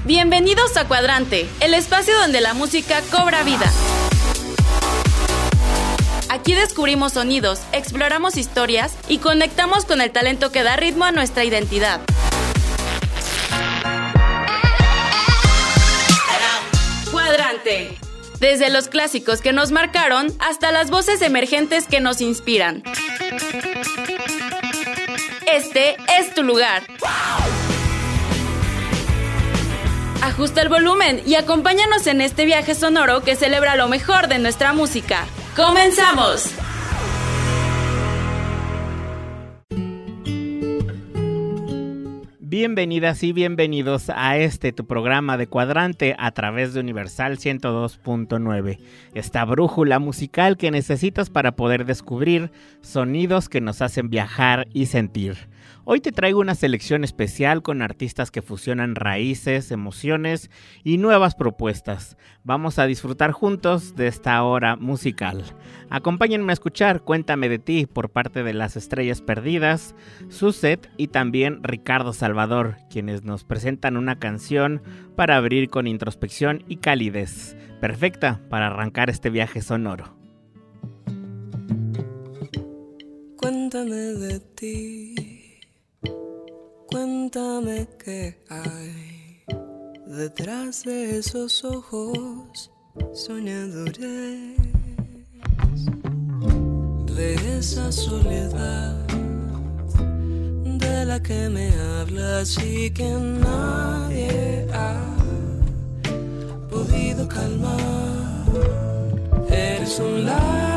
Bienvenidos a Cuadrante, el espacio donde la música cobra vida. Aquí descubrimos sonidos, exploramos historias y conectamos con el talento que da ritmo a nuestra identidad. Cuadrante. Desde los clásicos que nos marcaron hasta las voces emergentes que nos inspiran. Este es tu lugar. Ajusta el volumen y acompáñanos en este viaje sonoro que celebra lo mejor de nuestra música. ¡Comenzamos! Bienvenidas y bienvenidos a tu programa de Cuadrante a través de Universal 102.9. Esta brújula musical que necesitas para poder descubrir sonidos que nos hacen viajar y sentir. Hoy te traigo una selección especial con artistas que fusionan raíces, emociones y nuevas propuestas. Vamos a disfrutar juntos de esta hora musical. Acompáñenme a escuchar Cuéntame de ti por parte de Las Estrellas Perdidas, Suzette y también Ricardo Salvador, quienes nos presentan una canción para abrir con introspección y calidez, perfecta para arrancar este viaje sonoro. Cuéntame de ti. Cuéntame qué hay detrás de esos ojos soñadores, de esa soledad de la que me hablas y que nadie ha podido calmar. Eres un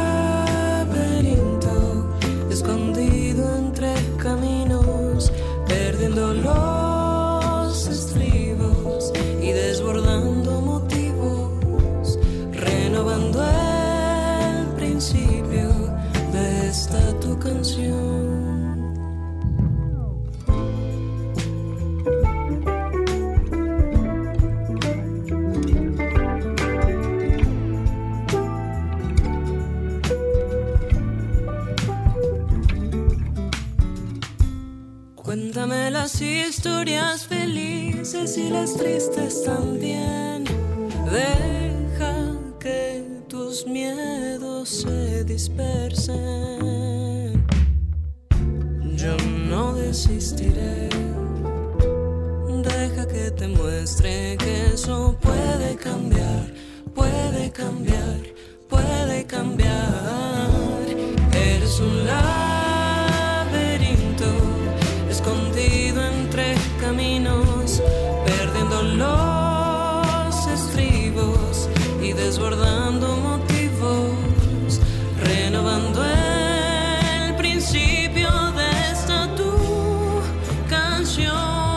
laberinto escondido entre caminos, perdiendo los estribos y desbordando motivos, renovando el principio de esta tu canción. Cuéntame las historias felices y las tristes también. Deja que tus miedos se dispersen. Yo no desistiré. Deja que te muestre que eso puede cambiar, puede cambiar, puede cambiar. Eres un escondido entre caminos, perdiendo los estribos y desbordando motivos, renovando el principio de esta tu canción.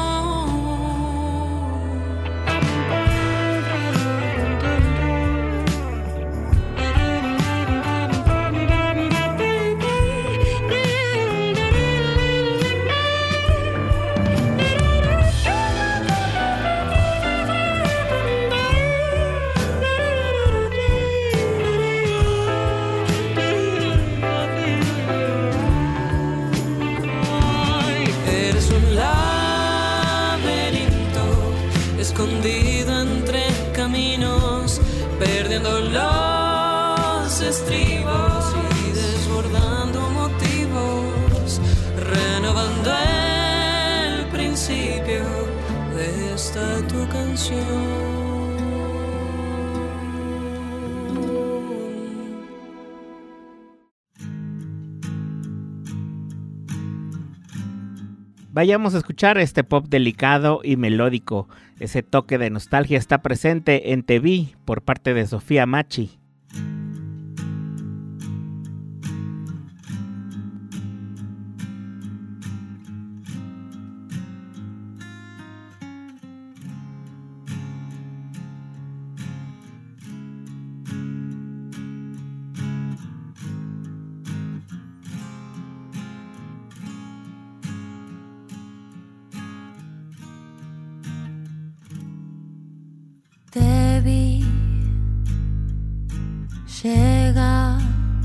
Escondido entre caminos, perdiendo los estribos y desbordando motivos, renovando el principio de esta tu canción. Vayamos a escuchar este pop delicado y melódico. Ese toque de nostalgia está presente en Te Vi por parte de Sofía Machi. Te vi llegar,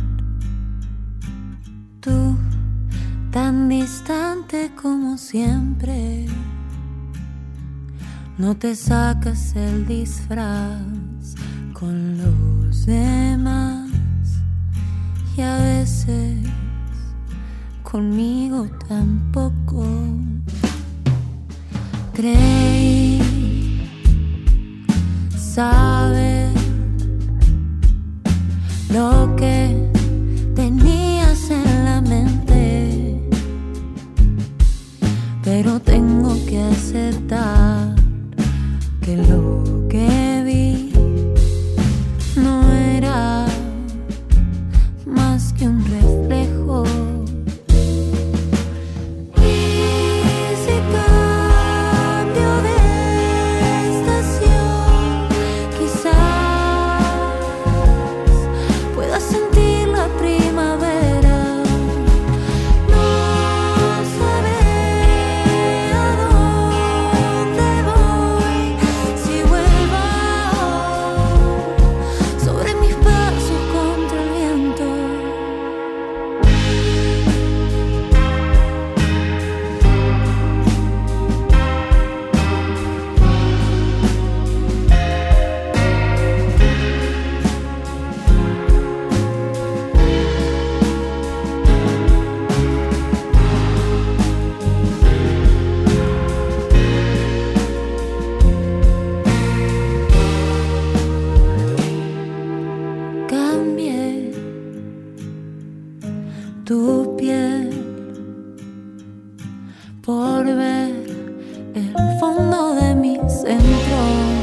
tú tan distante como siempre, no te sacas el disfraz con los demás y a veces conmigo tampoco. Creí saber lo que tenías en la mente, pero tengo que aceptar que lo que vi no era más que un reflejo. Tu piel por ver el fondo de mi centro.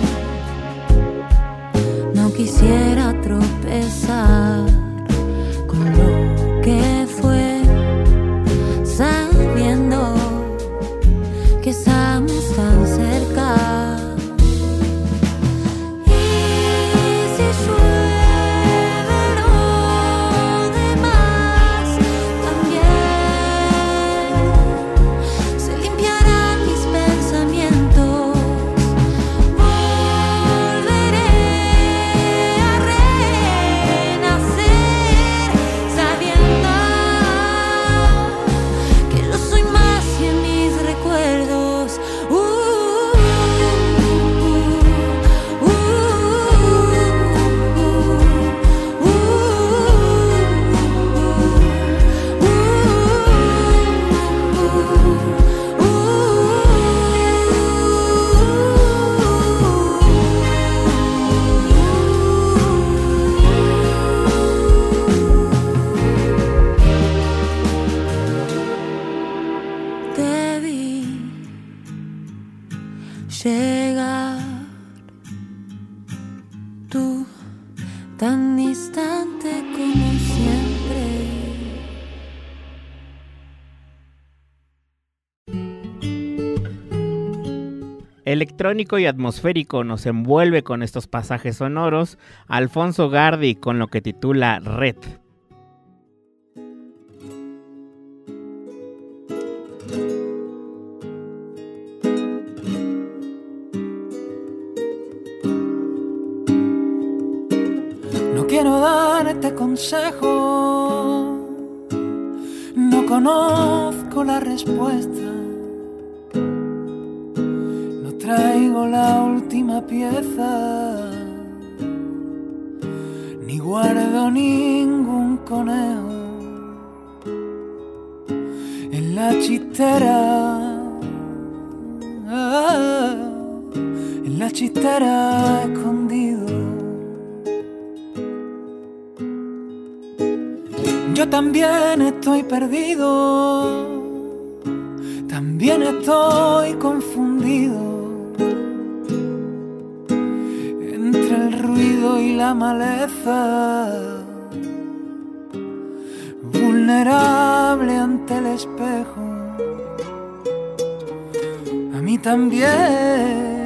No quisiera tropezar con lo que fue, sabiendo que estamos tan cerca. Llegar tú tan distante como siempre. Electrónico y atmosférico nos envuelve con estos pasajes sonoros Alfonso Gardi con lo que titula Red. Quiero darte consejo, no conozco la respuesta, no traigo la última pieza, ni guardo ningún conejo en la chistera, en la chistera escondido. Yo también estoy perdido, también estoy confundido entre el ruido y la maleza, vulnerable ante el espejo. A mí también,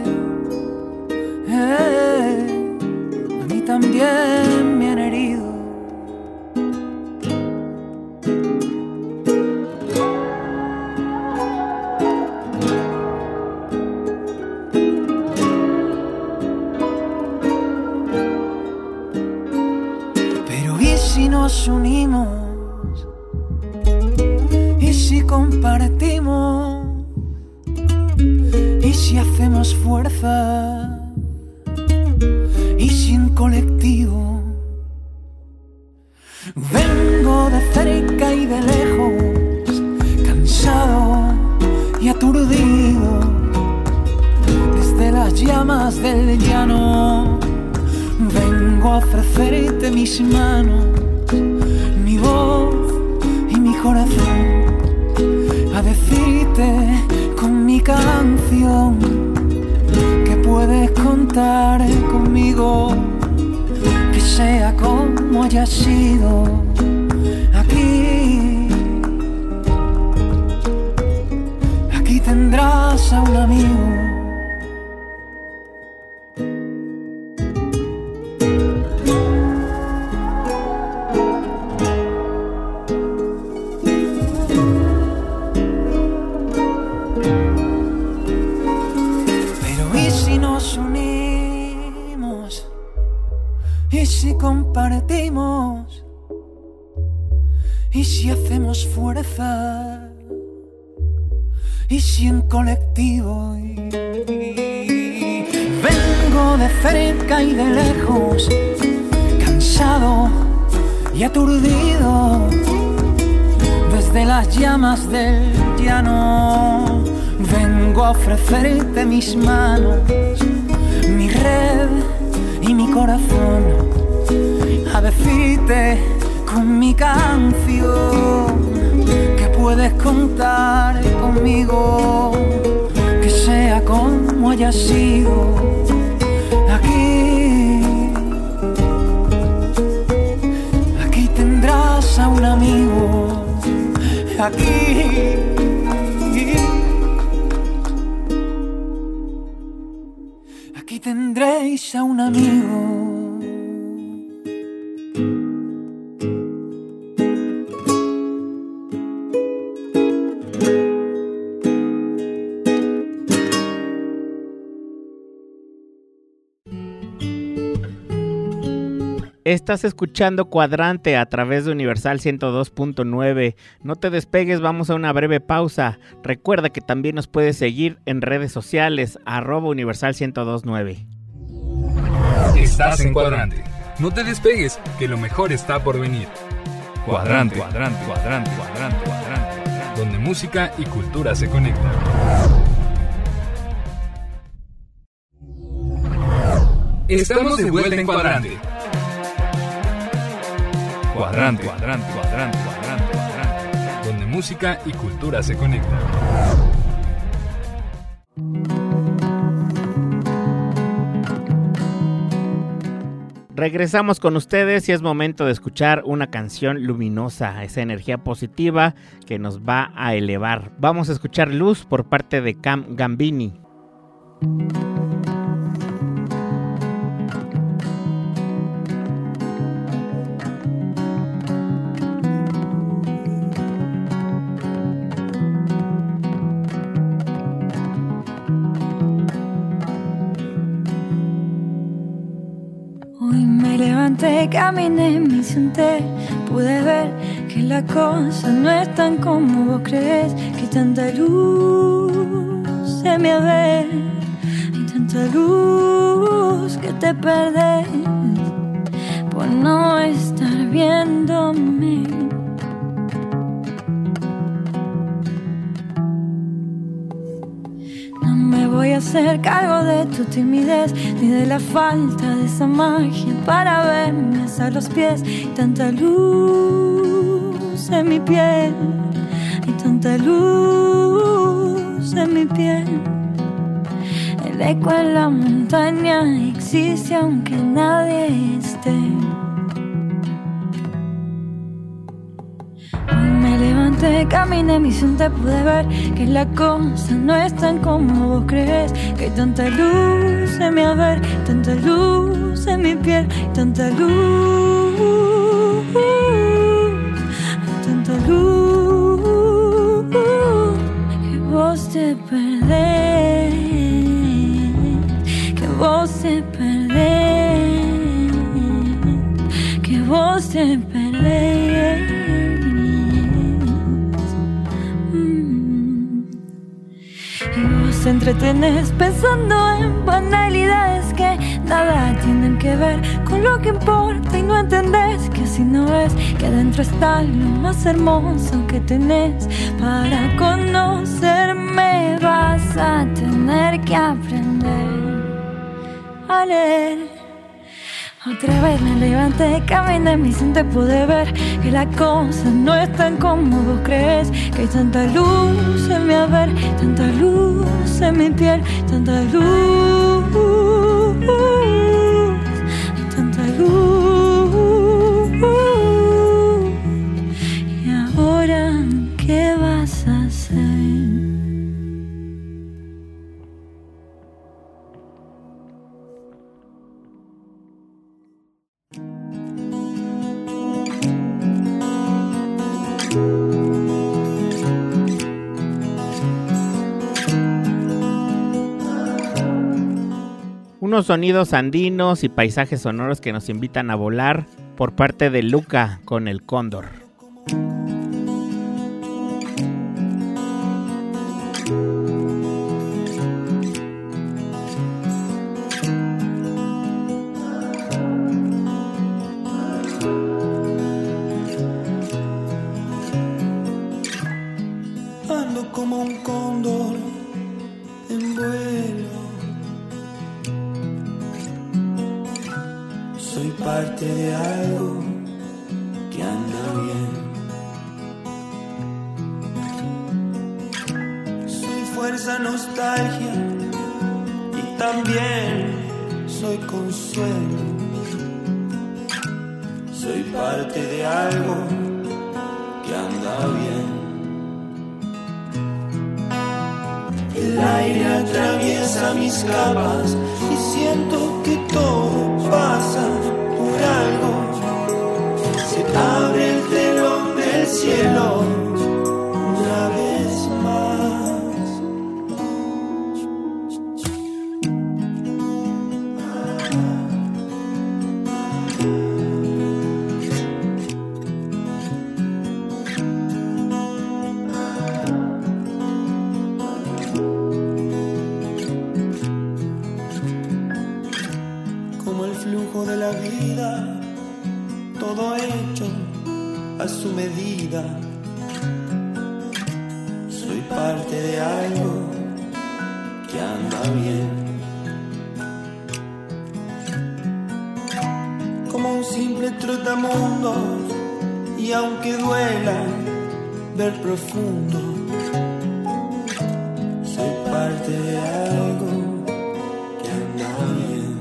a mí también me han herido. Si nos unimos y si compartimos y si hacemos fuerza? ¿Y si en colectivo? Vengo de cerca y de lejos, cansado y aturdido, desde las llamas del llano. Vengo a ofrecerte mis manos, mi voz y mi corazón, a decirte con mi canción que puedes contar conmigo, que sea como haya sido. Aquí tendrás a un amigo. ¿Y si compartimos? ¿Y si hacemos fuerza? ¿Y si en colectivo? Vengo de cerca y de lejos, cansado y aturdido, desde las llamas del llano. Vengo a ofrecerte mis manos, mi red y mi corazón, a decirte con mi canción que puedes contar conmigo, que sea como haya sido. Aquí tendrás a un amigo. Aquí tendréis a un amigo. Estás escuchando Cuadrante a través de Universal 102.9. No te despegues, vamos a una breve pausa. Recuerda que también nos puedes seguir en redes sociales, @Universal 102.9. Estás en Cuadrante. No te despegues, que lo mejor está por venir. Cuadrante, cuadrante, cuadrante, cuadrante, cuadrante, donde música y cultura se conectan. Estamos de vuelta en Cuadrante. Cuadrante, cuadrante, cuadrante, cuadrante, cuadrante, donde música y cultura se conectan. Regresamos con ustedes y es momento de escuchar una canción luminosa, esa energía positiva que nos va a elevar. Vamos a escuchar Luz por parte de Cam Gambini. Caminé, me senté, pude ver que la cosa no es tan como vos crees, que tanta luz se me ve, hay tanta luz que te perdés por no estar viéndome. Voy a hacer cargo de tu timidez, ni de la falta de esa magia para verme hasta los pies. Y tanta luz en mi piel, y tanta luz en mi piel. El eco en la montaña existe aunque nadie esté. Caminé, mi te pude ver que la cosa no es tan como vos crees, que hay tanta luz en mi haber, tanta luz en mi piel, tanta luz, que vos te perdés, que vos te perdés, que vos te perdés. Y vos nos entretenés pensando en banalidades que nada tienen que ver con lo que importa y no entendés que así no es, que adentro está lo más hermoso que tenés. Para conocerme vas a tener que aprender a leer. Otra vez me levanté, caminé, mi gente pude ver que la cosa no es tan como vos crees, que hay tanta luz en mi haber, tanta luz en mi piel, tanta luz, tanta luz. Y ahora, ¿qué vas a hacer? Unos sonidos andinos y paisajes sonoros que nos invitan a volar por parte de Luca con El Cóndor. Ando como un cóndor en vuelo. Soy parte de algo que anda bien. Soy fuerza, nostalgia y también soy consuelo. Soy parte de algo que anda bien. El aire atraviesa mis capas y siento que todo pasa por algo. Se abre el telón del cielo una vez más. De la vida, todo hecho a su medida. Soy parte de algo que anda bien. Como un simple trotamundos, y aunque duela ver profundo, soy parte de algo que anda bien.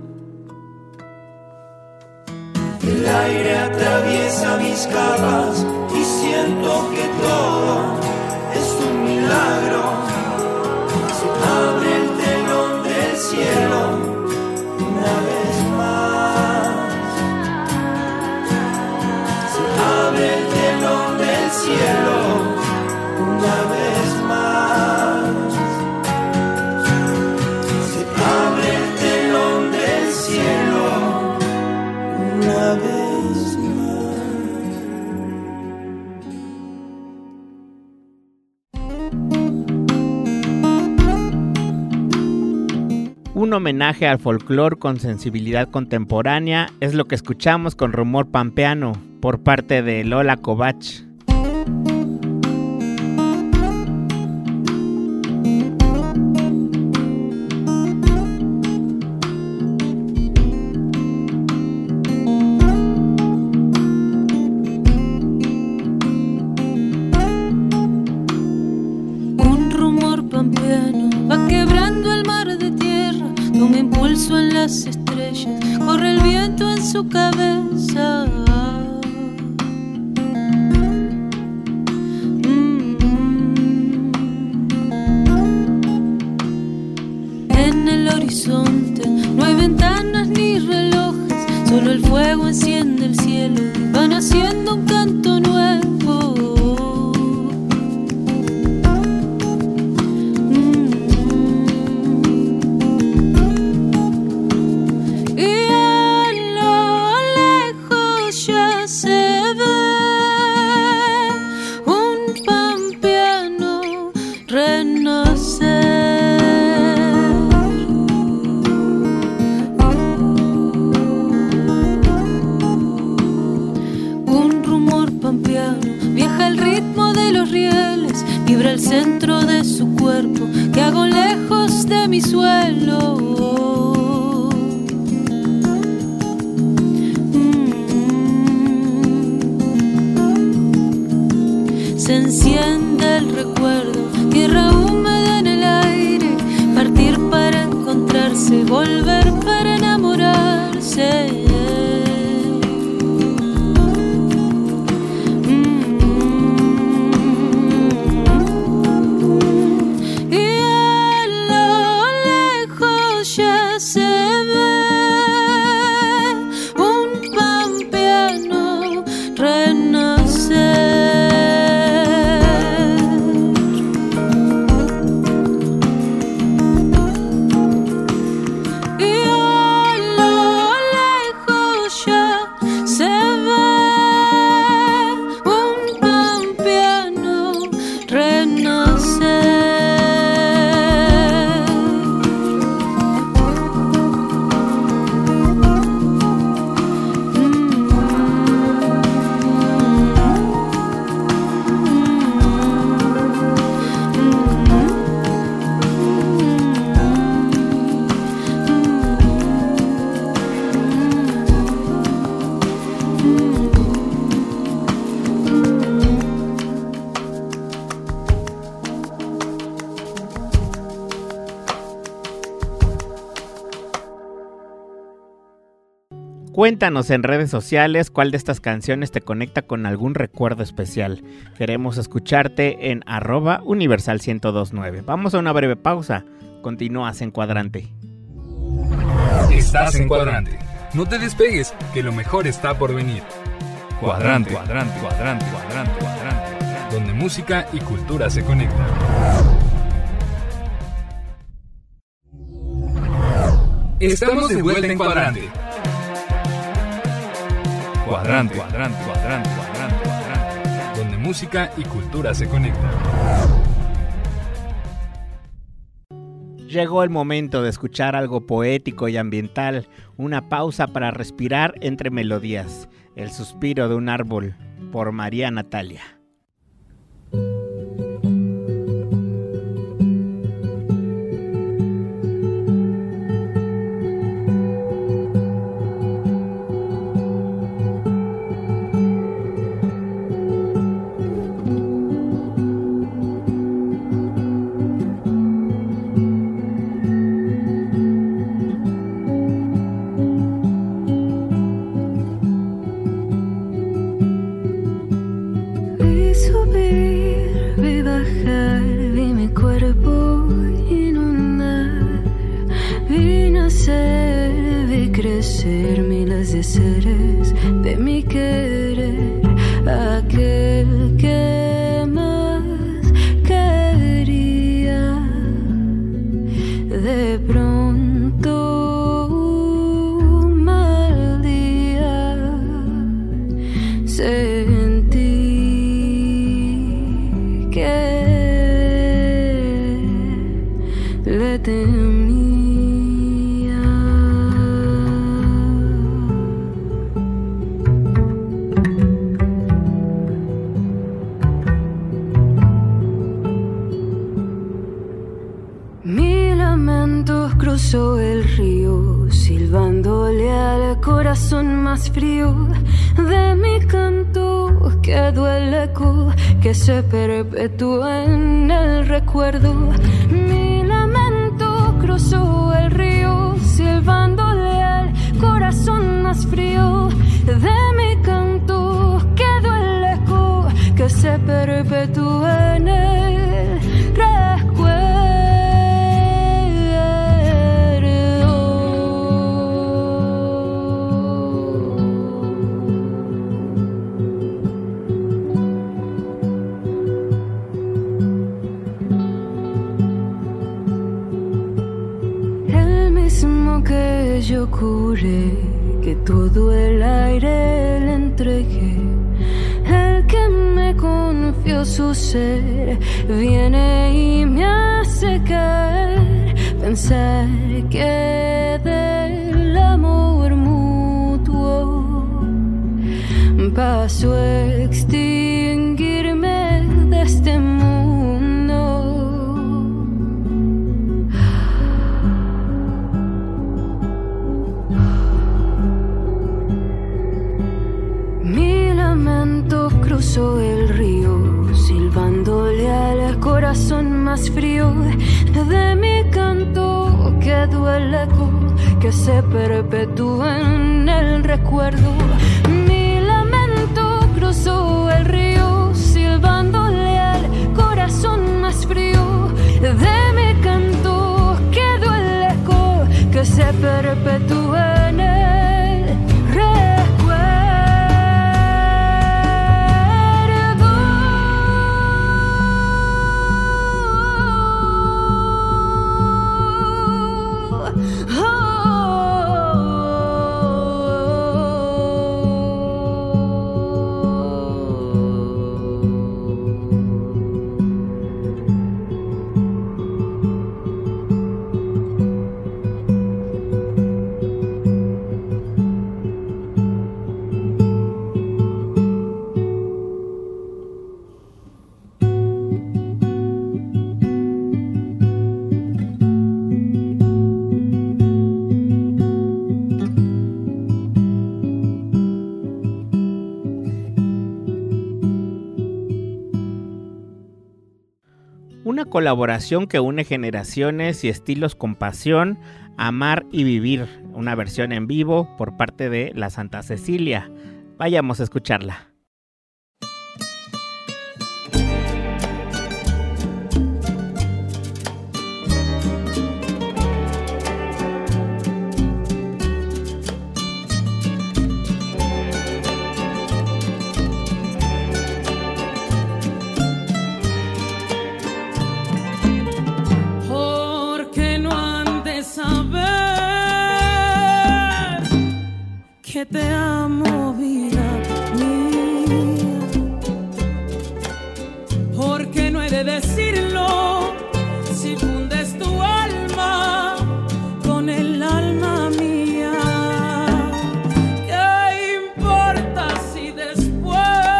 El aire atraviesa mis capas y siento que todo es un milagro. Se abre el telón del cielo una vez más. Se abre el telón del cielo una vez más. Se abre el telón del cielo una vez más. Un homenaje al folclore con sensibilidad contemporánea es lo que escuchamos con Rumor Pampeano por parte de Lola Covach. En las estrellas corre el viento en su cabeza. En el horizonte no hay ventanas ni relojes, solo el fuego enciende el cielo, van haciendo un canto nuevo. dentro de su cuerpo que hago lejos de mi suelo. Se enciende el recuerdo, tierra húmeda en el aire, partir para encontrarse, volver para enamorarse. Cuéntanos en redes sociales cuál de estas canciones te conecta con algún recuerdo especial. Queremos escucharte en @universal1029. Vamos a una breve pausa. Continúas en Cuadrante. Estás en Cuadrante. No te despegues, que lo mejor está por venir. Cuadrante, cuadrante, cuadrante, cuadrante, cuadrante. Donde música y cultura se conectan. Estamos de vuelta en Cuadrante. Cuadrante, cuadrante, cuadrante, cuadrante, cuadrante. Donde música y cultura se conectan. Llegó el momento de escuchar algo poético y ambiental, una pausa para respirar entre melodías. El suspiro de un árbol, por María Natalia. Miles de seres de mi querer, aquel que más quería. De pronto un mal día sentí que le temía. Cruzó el río, silbándole al corazón más frío de mi canto. Quedó el eco que se perpetúa en el recuerdo. Mi lamento cruzó el río, silbándole al corazón más frío de mi canto. Quedó el eco que se perpetúa en el recuerdo. Que yo curé, que todo el aire le entregué, el que me confió su ser, viene y me hace caer, pensar que del amor mutuo paso a extinguirme de este mundo. más frío de mi canto quedó el eco que se perpetúa en el recuerdo. Mi lamento cruzó el río silbándole al corazón más frío de mi canto quedó el eco que se perpetúa en el recuerdo. Una colaboración que une generaciones y estilos con pasión, Amar y Vivir, una versión en vivo por parte de la Santa Cecilia. Vayamos a escucharla. Que te amo, vida mía, porque no he de decirlo si fundes tu alma con el alma mía. ¿Qué importa si después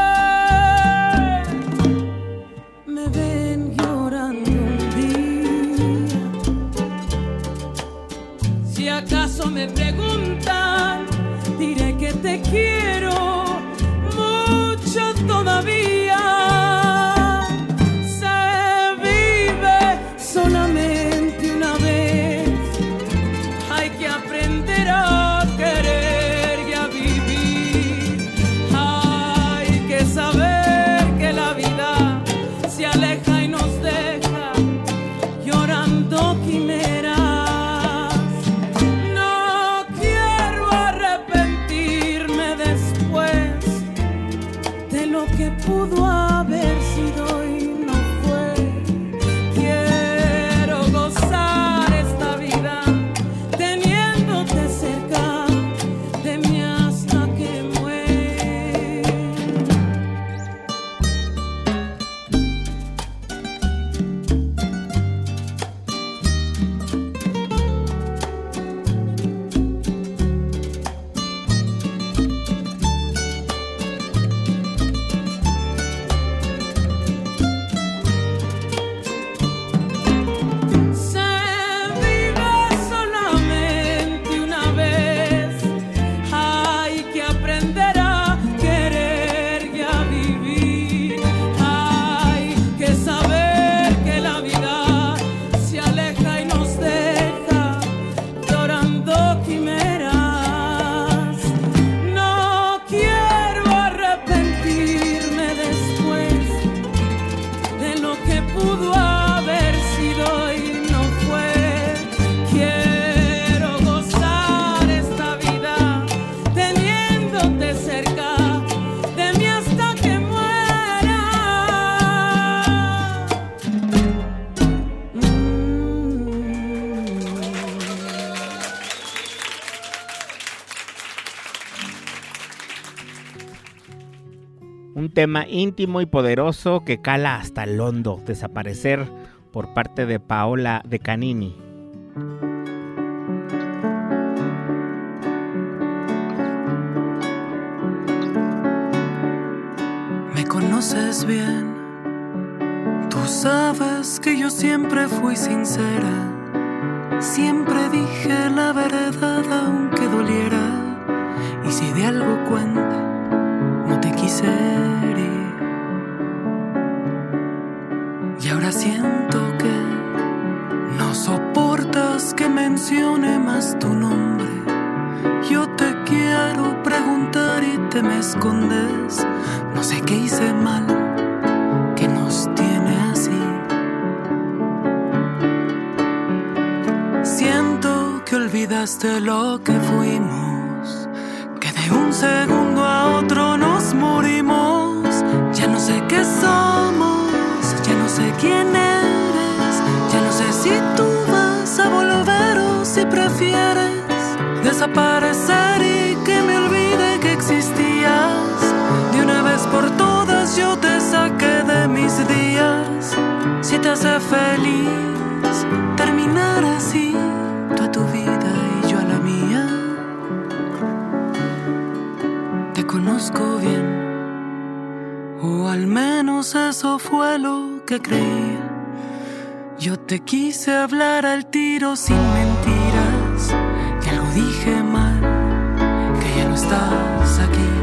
me ven llorando un día? Si acaso me preguntan, diré que te quiero mucho todavía. Se vive solamente una vez. Hay que aprender a querer y a vivir. Hay que saber que la vida se aleja y nos deja llorando quimeras. Que pudo haber sido y no fue. Quiero gozar esta vida teniéndote cerca de mí hasta que muera. Un tema íntimo y poderoso que cala hasta el hondo. Desaparecer, por parte de Paola De Canini. Me conoces bien, tú sabes que yo siempre fui sincera. Siempre dije la verdad aunque doliera. Y si de algo cuenta, no te quise herir. Y ahora siento que dónde me escondes. No sé qué hice mal, que nos tiene así. Siento que olvidaste lo que fuimos, que de un segundo a otro nos morimos. Ya no sé qué somos, ya no sé quién eres, ya no sé si tú vas a volver o si prefieres desaparecer y que me olvide que existías. De una vez por todas yo te saqué de mis días. Si te hace feliz terminar así, tú a tu vida y yo a la mía. Te conozco bien, o al menos eso fue lo que creía. Yo te quise hablar al tiro sin mentiras, y algo dije mal, que ya no estás aquí.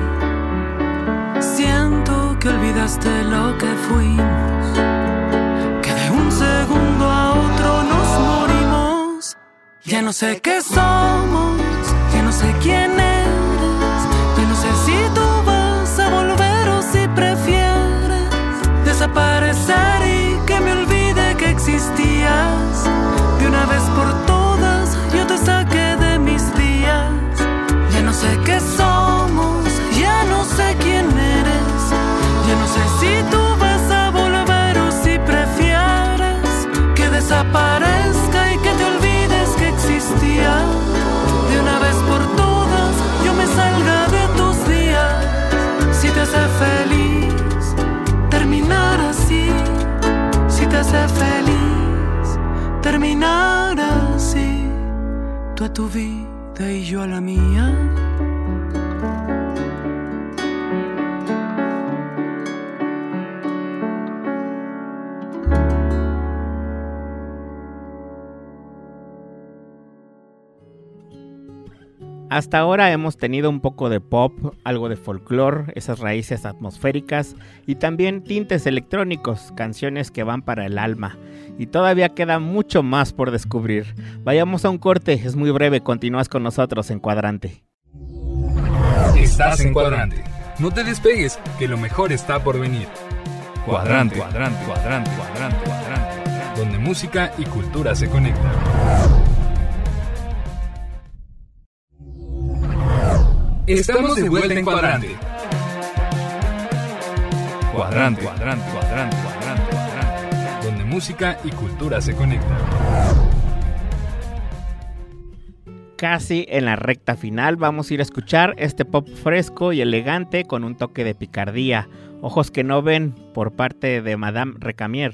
Siento que olvidaste lo que fuimos, que de un segundo a otro nos morimos. Ya no sé qué somos, ya no sé quién eres, ya no sé si tú vas a volver o si prefieres desaparecer y que me olvide que existías. De una vez por todas yo te saqué de mis días. Ya no sé qué somos, ya no sé quién eres, ya no sé si tú vas a volver o si prefieres que desaparezca y que te olvides que existía. De una vez por todas yo me salga de tus días. Si te hace feliz terminar así, si te hace feliz terminar así, tú a tu vida y yo a la mía. Hasta ahora hemos tenido un poco de pop, algo de folclore, esas raíces atmosféricas y también tintes electrónicos, canciones que van para el alma. Y todavía queda mucho más por descubrir. Vayamos a un corte, es muy breve, continúas con nosotros en Cuadrante. Estás en Cuadrante. No te despegues, que lo mejor está por venir. Cuadrante, cuadrante, cuadrante, cuadrante, cuadrante, donde música y cultura se conectan. Estamos de vuelta en Cuadrante. Cuadrante, cuadrante, cuadrante, cuadrante, cuadrante, donde música y cultura se conectan. Casi en la recta final vamos a ir a escuchar este pop fresco y elegante con un toque de picardía. Ojos que no ven, por parte de Madame Recamier.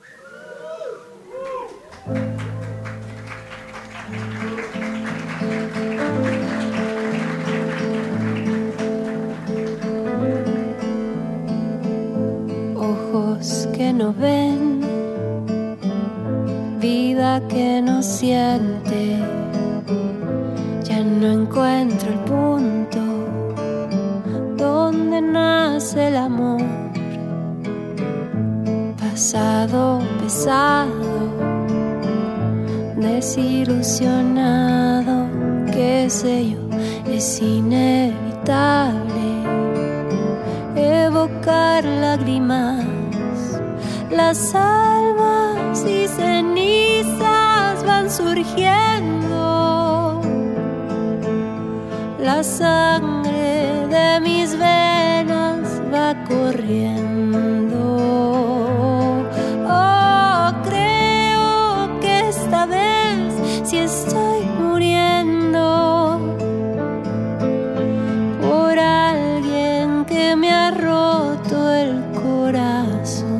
Ojos que no ven, vida que no siente. Ya no encuentro el punto donde nace el amor. Pasado pesado, desilusionado, qué sé yo, es inevitable evocar lágrimas. Las almas y cenizas van surgiendo. La sangre de mis venas va corriendo. Oh, creo que esta vez sí estoy muriendo por alguien que me ha roto el corazón.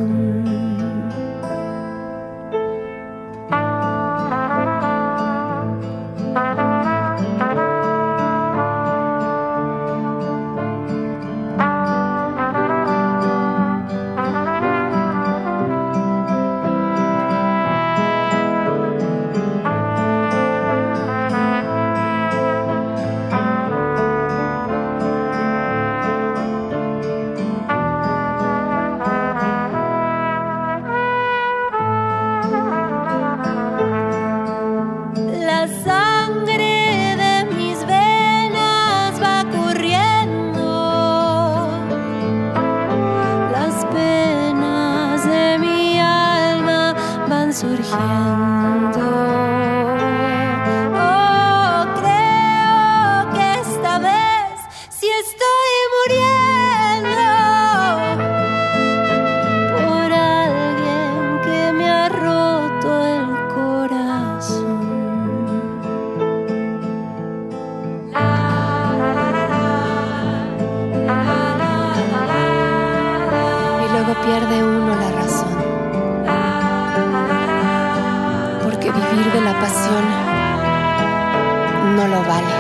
no lo vale.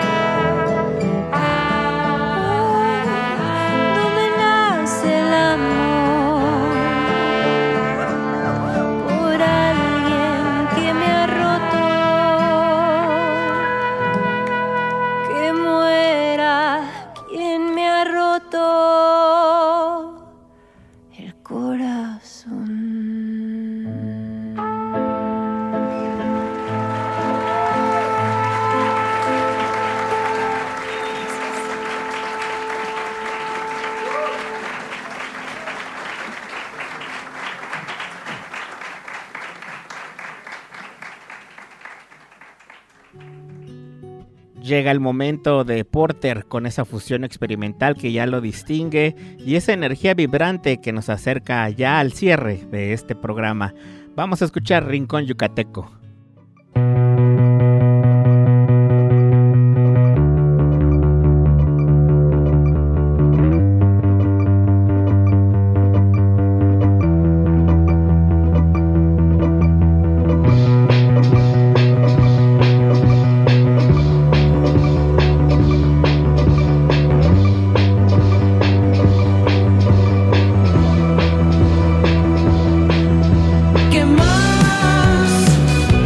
¿Dónde nace el amor? Por alguien que me ha roto. Que muera quien me ha roto el corazón. Llega el momento de Porter con esa fusión experimental que ya lo distingue y esa energía vibrante que nos acerca ya al cierre de este programa. Vamos a escuchar Rincón Yucateco. ¿Qué más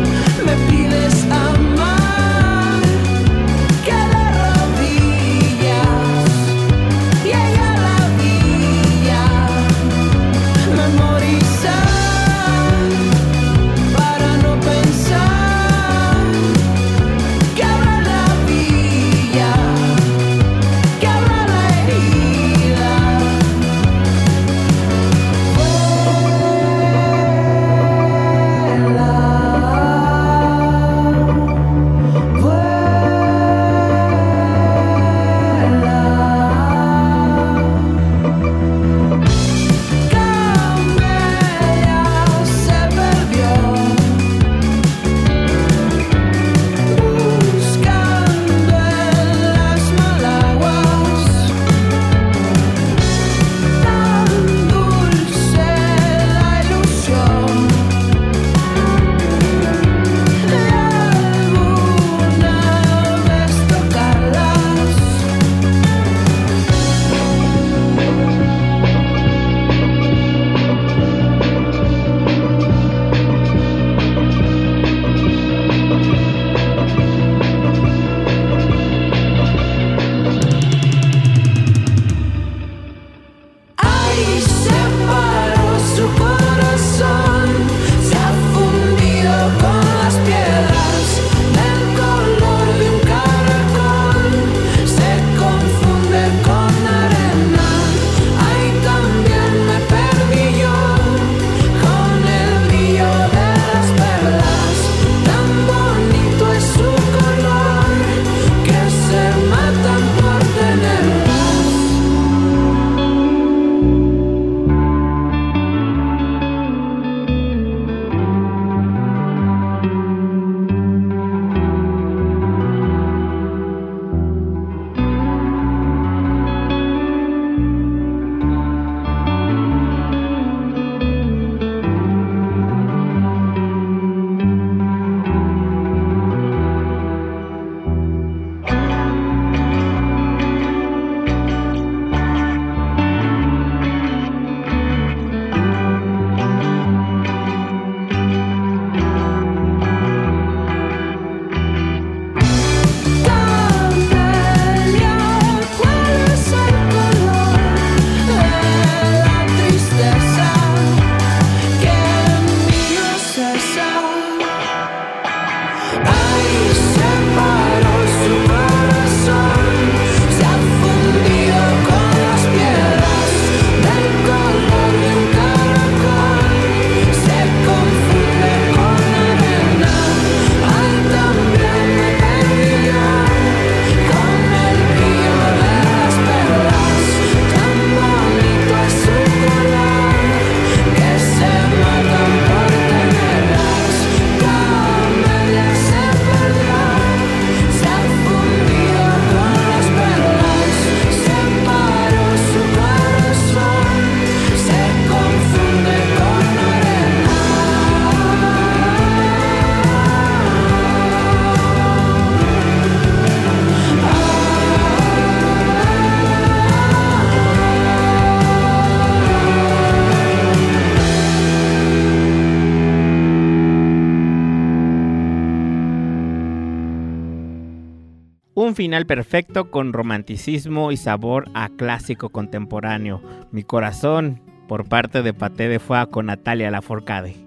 Un final perfecto con romanticismo y sabor a clásico contemporáneo. Mi corazón, por parte de Paté de Foix con Natalia Lafourcade.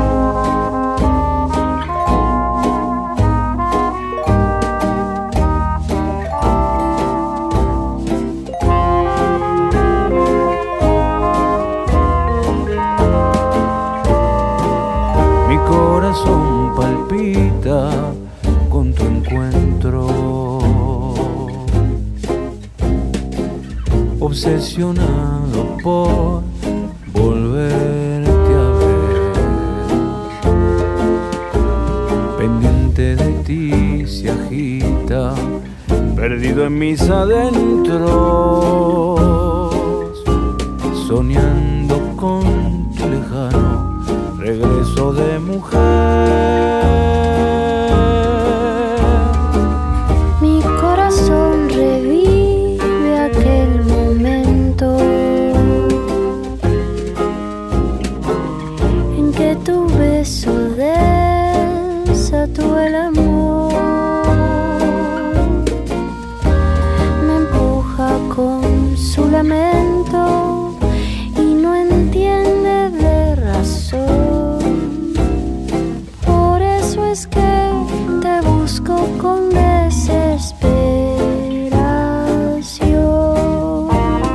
Mi corazón palpita con tu encuentro, obsesionado por volverte a ver. Pendiente de ti se agita, perdido en mis adentros, soñando con tu lejano regreso de mujer. Mi corazón revive aquel momento en que tu beso desató el amor. Me empuja con su lamento y no entiende de razón. Por eso es que te busco con desesperación.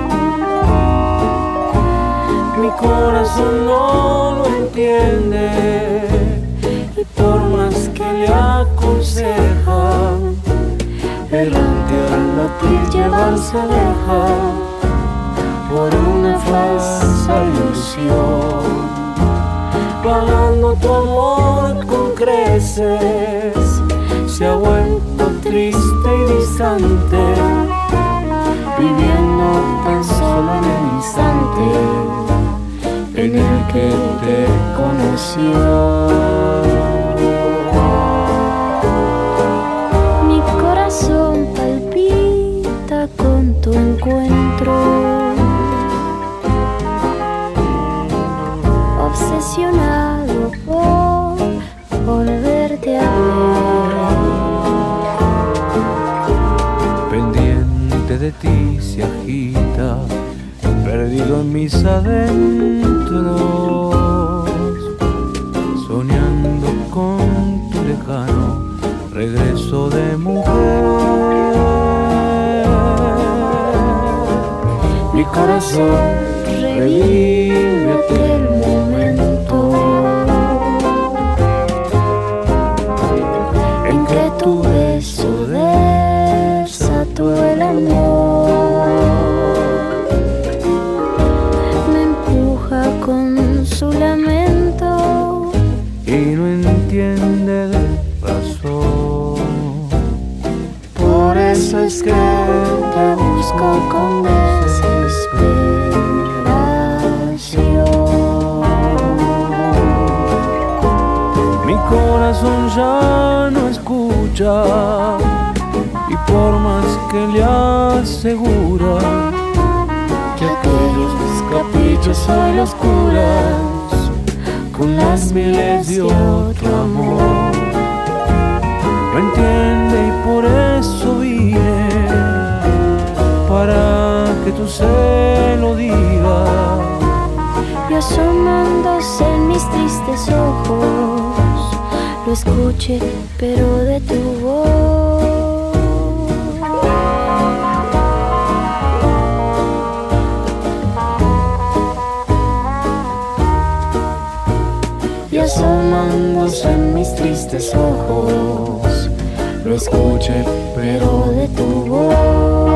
Mi corazón no lo entiende y por más que le aconseja, errante al latir llevarse aleja por una falsa ilusión, pagando tu amor con creces. Se ha vuelto triste y distante, viviendo tan solo en el instante en el que te conoció. Mi corazón palpita con tu encuentro, obsesionado por volverte a ver. Pendiente de ti se agita, perdido en mis adentros, soñando con tu lejano regreso de mujer. Mi corazón revive aquel momento en que tu beso desató el amor. Me empuja con su lamento y no entiende de razón. Por eso es que te busco con desesperación. Mi corazón ya no escucha y por más que le asegura que aquellos caprichos hoy los curas con las miles de otro amor, no entiende y por eso vine para que tú se lo digas. Y asomándose en mis tristes ojos, lo escuché pero de tu voz. Y asomándose en mis tristes ojos, lo escuché pero de tu voz.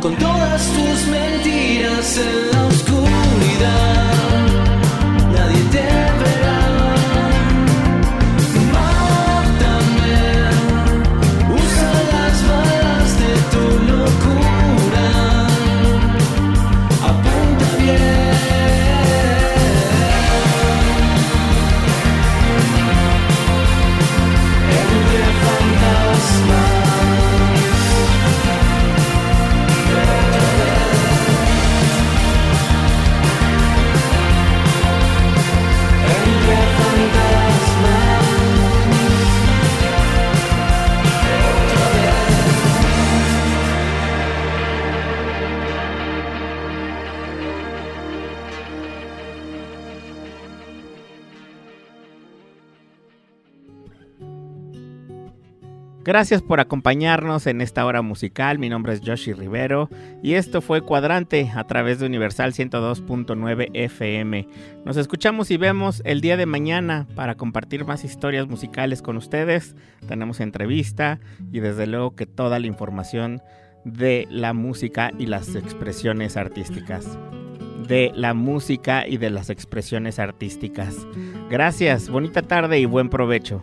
con todas tus mentiras en la oscuridad. Nadie te verá. Mátame, usa las balas de tu locura. Apunta bien. Entre fantasmas. Gracias por acompañarnos en esta hora musical. Mi nombre es Yoshi Rivero y esto fue Cuadrante a través de Universal 102.9 FM. Nos escuchamos y vemos el día de mañana para compartir más historias musicales con ustedes. Tenemos entrevista y desde luego que toda la información de la música y las expresiones artísticas. Gracias, bonita tarde y buen provecho.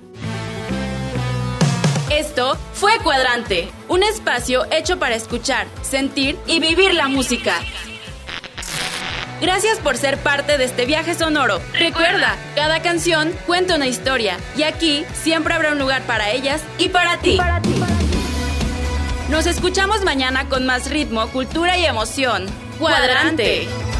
Esto fue Cuadrante, un espacio hecho para escuchar, sentir y vivir la música. Gracias por ser parte de este viaje sonoro. Recuerda, cada canción cuenta una historia y aquí siempre habrá un lugar para ellas y para ti. Nos escuchamos mañana con más ritmo, cultura y emoción. Cuadrante.